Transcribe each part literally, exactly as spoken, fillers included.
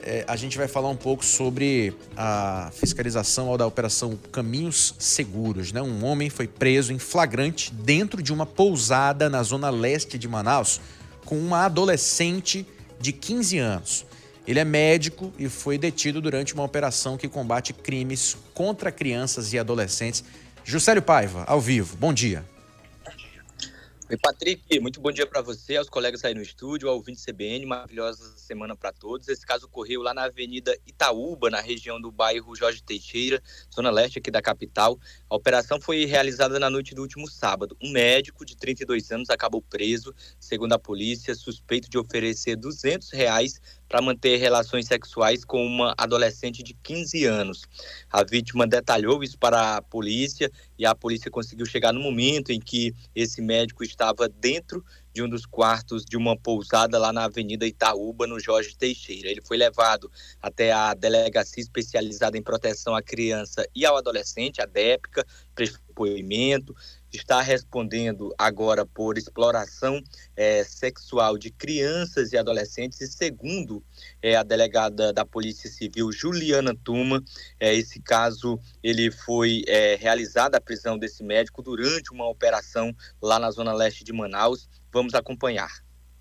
é, a gente vai falar um pouco sobre a fiscalização da Operação Caminhos Seguros, né? Um homem foi preso em flagrante dentro de uma pousada na zona leste de Manaus com uma adolescente de quinze anos. Ele é médico e foi detido durante uma operação que combate crimes contra crianças e adolescentes. Juscelio Paiva, ao vivo. Bom dia. Oi, Patrick, muito bom dia para você, aos colegas aí no estúdio, ao ouvinte C B N, maravilhosa semana para todos. Esse caso ocorreu lá na Avenida Itaúba, na região do bairro Jorge Teixeira, zona leste aqui da capital. A operação foi realizada na noite do último sábado. Um médico de trinta e dois anos acabou preso, segundo a polícia, suspeito de oferecer duzentos reais para manter relações sexuais com uma adolescente de quinze anos. A vítima detalhou isso para a polícia e a polícia conseguiu chegar no momento em que esse médico estava dentro de um dos quartos de uma pousada lá na Avenida Itaúba, no Jorge Teixeira. Ele foi levado até a Delegacia Especializada em Proteção à Criança e ao Adolescente, a DEPCA, prestou depoimento, está respondendo agora por exploração é, sexual de crianças e adolescentes e, segundo é, a delegada da Polícia Civil, Juliana Tuma, é, esse caso ele foi é, realizada a prisão desse médico durante uma operação lá na zona leste de Manaus. Vamos acompanhar.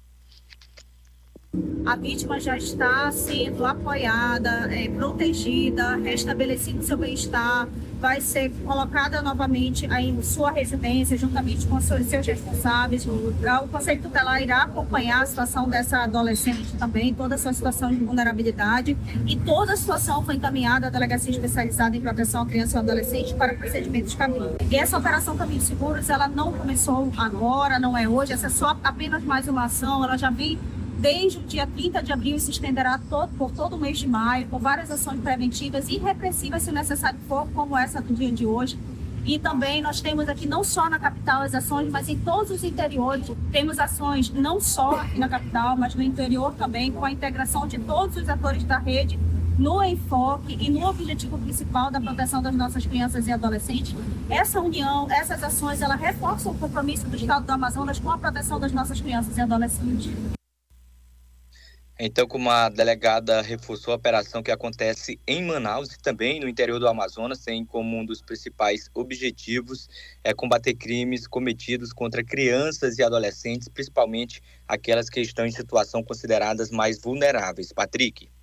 A vítima já está sendo apoiada, é, protegida, restabelecido seu bem-estar, vai ser colocada novamente aí em sua residência, juntamente com seus, seus responsáveis. O Conselho Tutelar irá acompanhar a situação dessa adolescente também, toda a sua situação de vulnerabilidade, e toda a situação foi encaminhada à Delegacia Especializada em Proteção à Criança e ao Adolescente para procedimentos caminho. E essa Operação Caminhos Seguros, ela não começou agora, não é hoje, essa é só apenas mais uma ação, ela já vem desde o dia trinta de abril e se estenderá todo, por todo o mês de maio, com várias ações preventivas e repressivas, se necessário for, como essa do dia de hoje. E também nós temos aqui, não só na capital as ações, mas em todos os interiores. Temos ações não só aqui na capital, mas no interior também, com a integração de todos os atores da rede, no enfoque e no objetivo principal da proteção das nossas crianças e adolescentes. Essa união, essas ações, ela reforçam o compromisso do Estado do Amazonas com a proteção das nossas crianças e adolescentes. Então, como a delegada reforçou, a operação que acontece em Manaus e também no interior do Amazonas tem como um dos principais objetivos é combater crimes cometidos contra crianças e adolescentes, principalmente aquelas que estão em situação consideradas mais vulneráveis. Patrick.